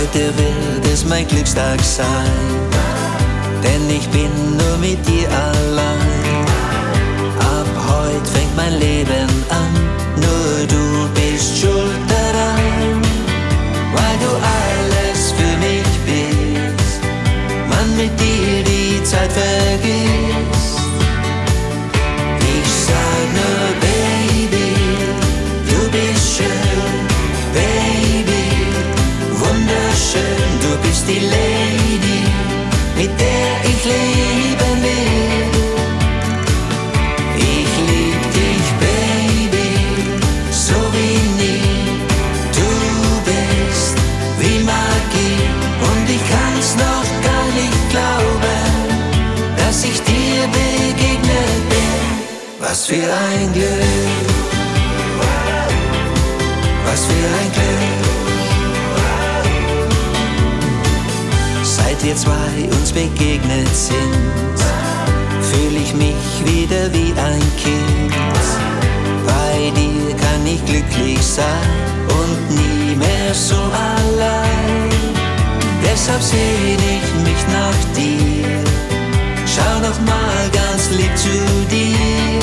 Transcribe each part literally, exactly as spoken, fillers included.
Heute wird es mein Glückstag sein, denn ich bin nur mit dir allein. Ab heute fängt mein Leben an, nur du bist schuld daran, weil du alles für mich bist, man mit dir die Zeit vergisst. Ich sag nur Baby, du bist schön, Baby, wunderschön, du bist die Lady, mit der ich leben will. Ich lieb dich, Baby, so wie nie. Du bist wie Magie und ich kann's noch gar nicht glauben, dass ich dir begegnet bin. Was für ein Glück, was für ein Glück. Seit wir zwei uns begegnet sind, fühl ich mich wieder wie ein Kind. Bei dir kann ich glücklich sein und nie mehr so allein. Deshalb sehn ich mich nach dir, schau noch mal ganz lieb zu dir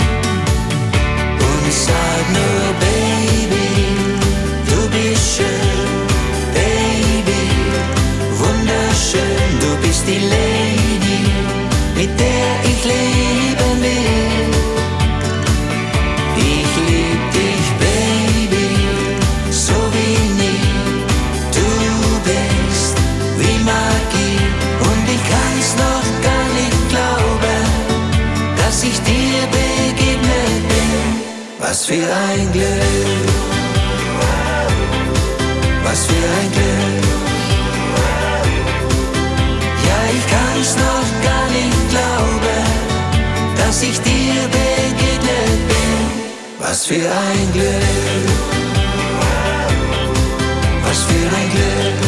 und sag nur Baby, du bist schön, Baby, wunderschön, du bist die Lady, mit der ich leben will. Ich lieb dich, Baby, so wie nie. Du bist wie Magie und ich kann's noch gar nicht glauben, dass ich dir begegnet bin. Was für ein Glück, was für ein Glück. Ich kann's noch gar nicht glauben, dass ich dir begegnet bin. Was für ein Glück, was für ein Glück.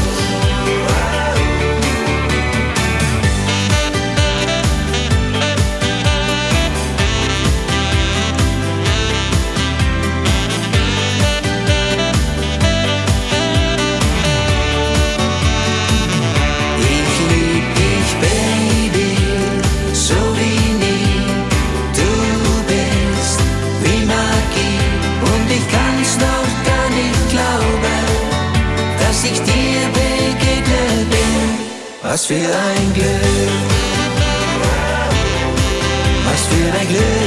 Ich dir begegnet bin. Was für ein Glück, was für ein Glück.